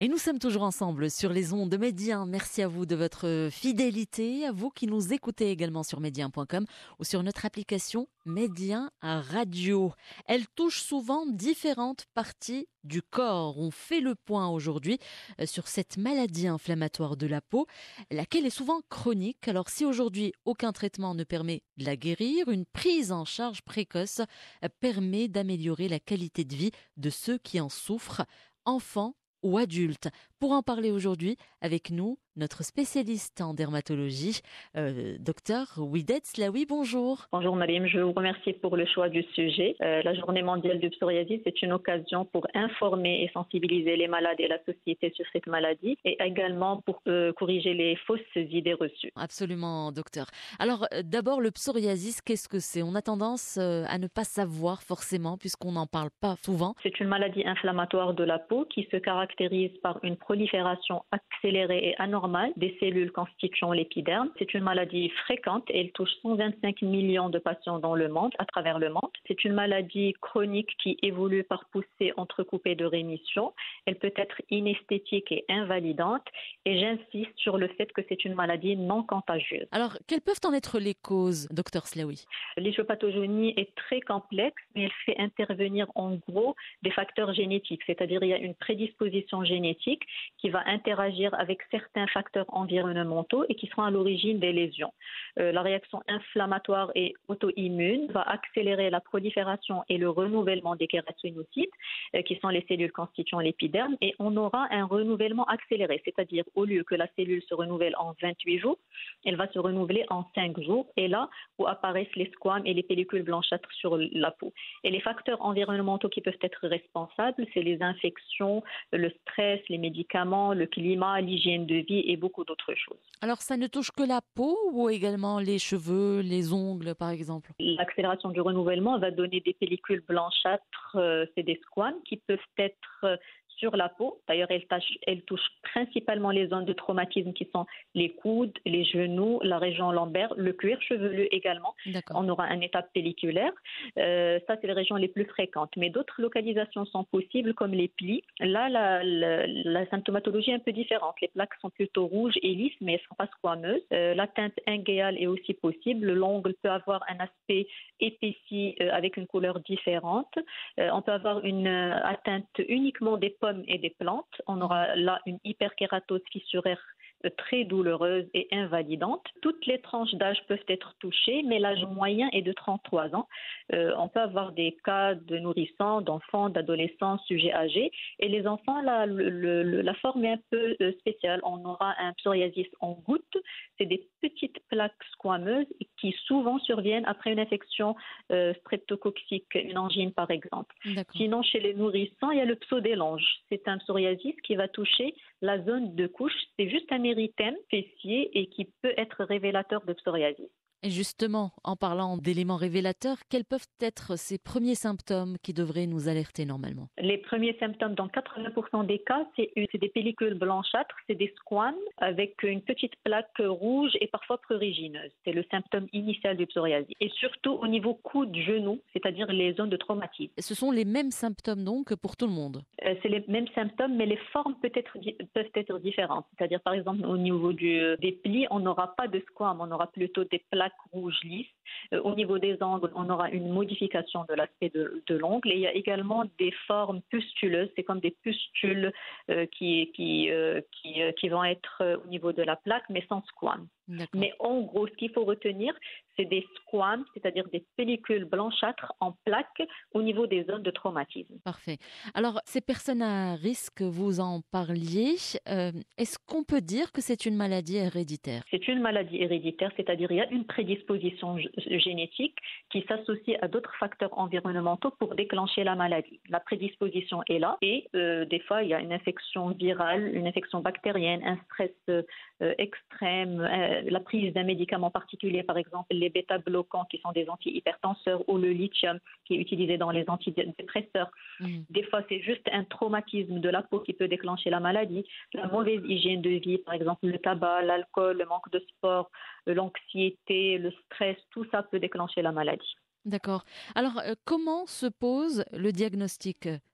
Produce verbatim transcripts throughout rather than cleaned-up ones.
Et nous sommes toujours ensemble sur les ondes de Médien. Merci à vous de votre fidélité, à vous qui nous écoutez également sur médien point com ou sur notre application Médien Radio. Elle touche souvent différentes parties du corps. On fait le point aujourd'hui sur cette maladie inflammatoire de la peau, laquelle est souvent chronique. Alors si aujourd'hui aucun traitement ne permet de la guérir, une prise en charge précoce permet d'améliorer la qualité de vie de ceux qui en souffrent, enfants ou adultes. Pour en parler aujourd'hui, avec nous, notre spécialiste en dermatologie, euh, docteur Ouidet Slaoui, bonjour. Bonjour Mariam, je vous remercie pour le choix du sujet. Euh, la journée mondiale du psoriasis est une occasion pour informer et sensibiliser les malades et la société sur cette maladie et également pour euh, corriger les fausses idées reçues. Absolument, docteur. Alors euh, d'abord, le psoriasis, qu'est-ce que c'est? On a tendance euh, à ne pas savoir forcément puisqu'on n'en parle pas souvent. C'est une maladie inflammatoire de la peau qui se caractérise par une prolifération accélérée et anormale des cellules constituant l'épiderme. C'est une maladie fréquente et elle touche cent vingt-cinq millions de patients dans le monde, à travers le monde. C'est une maladie chronique qui évolue par poussées entrecoupées de rémission. Elle peut être inesthétique et invalidante et j'insiste sur le fait que c'est une maladie non contagieuse. Alors, quelles peuvent en être les causes, docteur Slaoui? L'échopathogénie est très complexe, mais elle fait intervenir en gros des facteurs génétiques, c'est-à-dire il y a une prédisposition génétique qui va interagir avec certains facteurs environnementaux et qui seront à l'origine des lésions. Euh, la réaction inflammatoire et auto-immune va accélérer la prolifération et le renouvellement des kératocytes, euh, qui sont les cellules constituant l'épiderme, et on aura un renouvellement accéléré, c'est-à-dire au lieu que la cellule se renouvelle en vingt-huit jours, elle va se renouveler en cinq jours, et là où apparaissent les squames et les pellicules blanchâtres sur la peau. Et les facteurs environnementaux qui peuvent être responsables, c'est les infections, le stress, les médicaments, le climat, l'hygiène de vie et beaucoup d'autres choses. Alors ça ne touche que la peau ou également les cheveux, les ongles par exemple? L'accélération du renouvellement va donner des pellicules blanchâtres, euh, c'est des squames qui peuvent être euh, sur la peau. D'ailleurs, elle, tâche, elle touche principalement les zones de traumatisme qui sont les coudes, les genoux, la région lombaire, le cuir chevelu également. D'accord. On aura un état pelliculaire. Euh, ça, c'est les régions les plus fréquentes. Mais d'autres localisations sont possibles, comme les plis. Là, la, la, la symptomatologie est un peu différente. Les plaques sont plutôt rouges et lisses, mais elles ne sont pas squameuses. Euh, la teinte inguéale est aussi possible. L'ongle peut avoir un aspect épaissi euh, avec une couleur différente. Euh, on peut avoir une euh, atteinte uniquement des pommes et des plantes. On aura là une hyperkératose fissuraire très douloureuse et invalidante. Toutes les tranches d'âge peuvent être touchées, mais l'âge moyen est de trente-trois ans. Euh, on peut avoir des cas de nourrissons, d'enfants, d'adolescents, sujets âgés. Et les enfants, là, le, le, la forme est un peu spéciale. On aura un psoriasis en gouttes. C'est des petites plaques squameuses qui souvent surviennent après une infection euh, streptococcique, une angine par exemple. D'accord. Sinon, chez les nourrissons, il y a le psodélange. C'est un psoriasis qui va toucher la zone de couche. C'est juste un érythème fessier et qui peut être révélateur de psoriasis. Et justement, en parlant d'éléments révélateurs, quels peuvent être ces premiers symptômes qui devraient nous alerter normalement? Les premiers symptômes, dans quatre-vingts pour cent des cas, c'est, c'est des pellicules blanchâtres, c'est des squames avec une petite plaque rouge et parfois prurigineuse. C'est le symptôme initial du psoriasis. Et surtout au niveau coude, genou, c'est-à-dire les zones de traumatisme. Ce sont les mêmes symptômes donc pour tout le monde? Euh, c'est les mêmes symptômes, mais les formes peut être, peuvent être différentes. C'est-à-dire, par exemple, au niveau du, des plis, on n'aura pas de squames, on aura plutôt des plaques rouges lisses. Euh, au niveau des ongles, on aura une modification de l'aspect de, de l'ongle. Et il y a également des formes pustuleuses, c'est comme des pustules euh, qui, qui, euh, qui, euh, qui vont être euh, au niveau de la plaque, mais sans squames. D'accord. Mais en gros, ce qu'il faut retenir, c'est des squames, c'est-à-dire des pellicules blanchâtres en plaques au niveau des zones de traumatisme. Parfait. Alors, ces personnes à risque, vous en parliez, euh, est-ce qu'on peut dire que c'est une maladie héréditaire? C'est une maladie héréditaire, c'est-à-dire il y a une prédisposition g- génétique qui s'associe à d'autres facteurs environnementaux pour déclencher la maladie. La prédisposition est là et euh, des fois, il y a une infection virale, une infection bactérienne, un stress euh, extrême, euh, la prise d'un médicament particulier, par exemple les bêta-bloquants qui sont des antihypertenseurs ou le lithium qui est utilisé dans les antidépresseurs. Mmh. Des fois, c'est juste un traumatisme de la peau qui peut déclencher la maladie. La mauvaise hygiène de vie, par exemple le tabac, l'alcool, le manque de sport, l'anxiété, le stress, tout ça peut déclencher la maladie. D'accord. Alors, euh, comment se pose le diagnostic?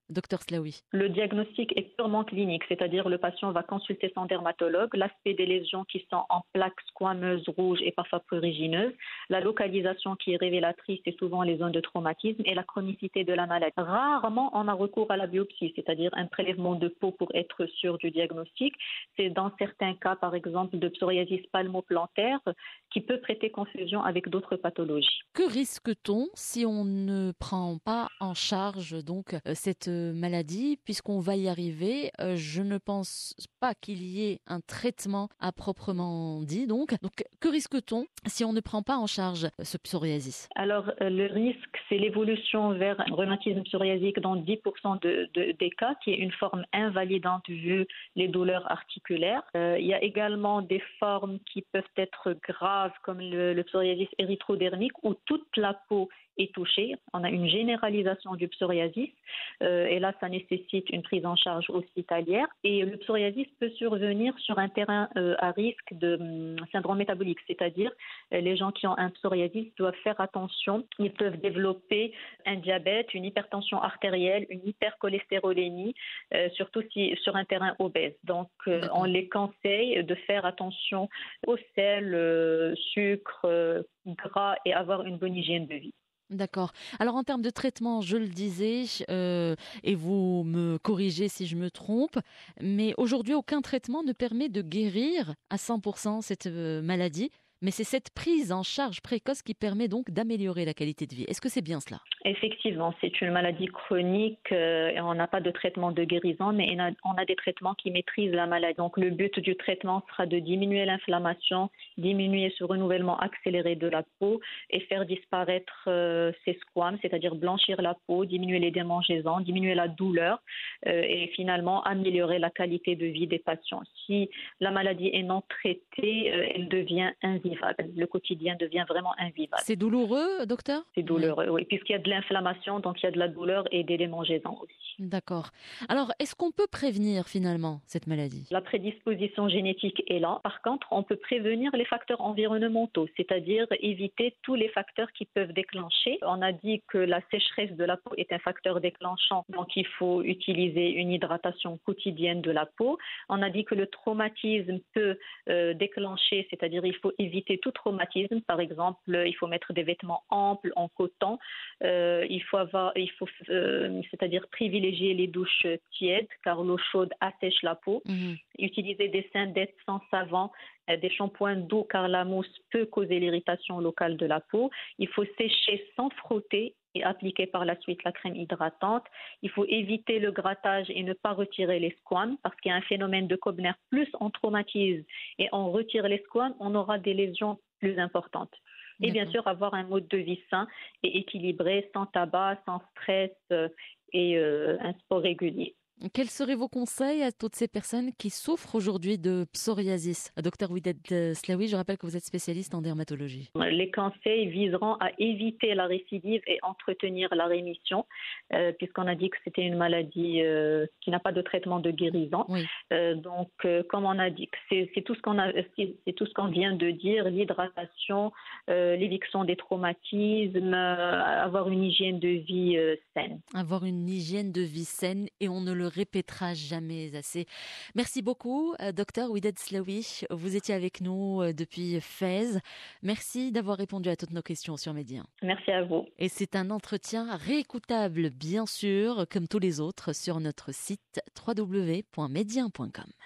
docteur Slaoui? Le diagnostic est purement clinique, c'est-à-dire le patient va consulter son dermatologue, l'aspect des lésions qui sont en plaques squameuses, rouges et parfois prurigineuses, la localisation qui est révélatrice et souvent les zones de traumatisme et la chronicité de la maladie. Rarement on a recours à la biopsie, c'est-à-dire un prélèvement de peau pour être sûr du diagnostic. C'est dans certains cas, par exemple, de psoriasis palmoplantaire qui peut prêter confusion avec d'autres pathologies. Que risque-t-on si on ne prend pas en charge donc cette maladie, puisqu'on va y arriver? Je ne pense pas qu'il y ait un traitement à proprement dit. Donc, donc que risque-t-on si on ne prend pas en charge ce psoriasis? Alors, le risque, c'est l'évolution vers un rhumatisme psoriasique dans dix pour cent de, de, des cas, qui est une forme invalidante vu les douleurs articulaires. Euh, il y a également des formes qui peuvent être graves, comme le, le psoriasis érythrodermique, où toute la peau est touchée. On a une généralisation du psoriasis euh, et là, ça nécessite une prise en charge hospitalière. Et le psoriasis peut survenir sur un terrain euh, à risque de um, syndrome métabolique, c'est-à-dire euh, les gens qui ont un psoriasis doivent faire attention. Ils peuvent développer un diabète, une hypertension artérielle, une hypercholestérolémie, euh, surtout si sur un terrain obèse. Donc, euh, on les conseille de faire attention au sel, euh, sucre, euh, gras et avoir une bonne hygiène de vie. D'accord. Alors en termes de traitement, je le disais, euh, et vous me corrigez si je me trompe, mais aujourd'hui aucun traitement ne permet de guérir à cent pour cent cette euh, maladie, mais c'est cette prise en charge précoce qui permet donc d'améliorer la qualité de vie. Est-ce que c'est bien cela? Effectivement, c'est une maladie chronique euh, et on n'a pas de traitement de guérison, mais on a, on a des traitements qui maîtrisent la maladie. Donc le but du traitement sera de diminuer l'inflammation, diminuer ce renouvellement accéléré de la peau et faire disparaître euh, ces squames, c'est-à-dire blanchir la peau, diminuer les démangeaisons, diminuer la douleur euh, et finalement améliorer la qualité de vie des patients. Si la maladie est non traitée, euh, elle devient invivable. Le quotidien devient vraiment invivable. C'est douloureux, docteur? C'est douloureux, oui, oui, puisqu'il y a de l'inflammation, donc il y a de la douleur et des démangeaisons aussi. D'accord. Alors, est-ce qu'on peut prévenir finalement cette maladie? La prédisposition génétique est là. Par contre, on peut prévenir les facteurs environnementaux, c'est-à-dire éviter tous les facteurs qui peuvent déclencher. On a dit que la sécheresse de la peau est un facteur déclenchant, donc il faut utiliser une hydratation quotidienne de la peau. On a dit que le traumatisme peut euh, déclencher, c'est-à-dire il faut éviter tout traumatisme. Par exemple, il faut mettre des vêtements amples en coton. Euh, il faut avoir, il faut, euh, c'est-à-dire privilégier les douches tièdes car l'eau chaude assèche la peau. Mmh. Utiliser des synthètes sans savon, des shampoings doux car la mousse peut causer l'irritation locale de la peau. Il faut sécher sans frotter et appliquer par la suite la crème hydratante. Il faut éviter le grattage et ne pas retirer les squames parce qu'il y a un phénomène de Koebner. Plus on traumatise et on retire les squames, on aura des lésions plus importantes. Et bien sûr, avoir un mode de vie sain et équilibré, sans tabac, sans stress euh, et euh, un sport régulier. Quels seraient vos conseils à toutes ces personnes qui souffrent aujourd'hui de psoriasis? Docteur Widad Slaoui, je rappelle que vous êtes spécialiste en dermatologie. Les conseils viseront à éviter la récidive et entretenir la rémission, euh, puisqu'on a dit que c'était une maladie euh, qui n'a pas de traitement de guérison. Oui. Euh, donc, euh, comme on a dit, c'est, c'est tout ce qu'on a, c'est, c'est tout ce qu'on vient de dire, l'hydratation, euh, l'éviction des traumatismes, euh, avoir une hygiène de vie euh, saine. Avoir une hygiène de vie saine et on ne le répétera jamais assez. Merci beaucoup, docteur Widad Slaoui. Vous étiez avec nous depuis Fès. Merci d'avoir répondu à toutes nos questions sur Média. Merci à vous. Et c'est un entretien réécoutable, bien sûr, comme tous les autres, sur notre site w w w point média point com.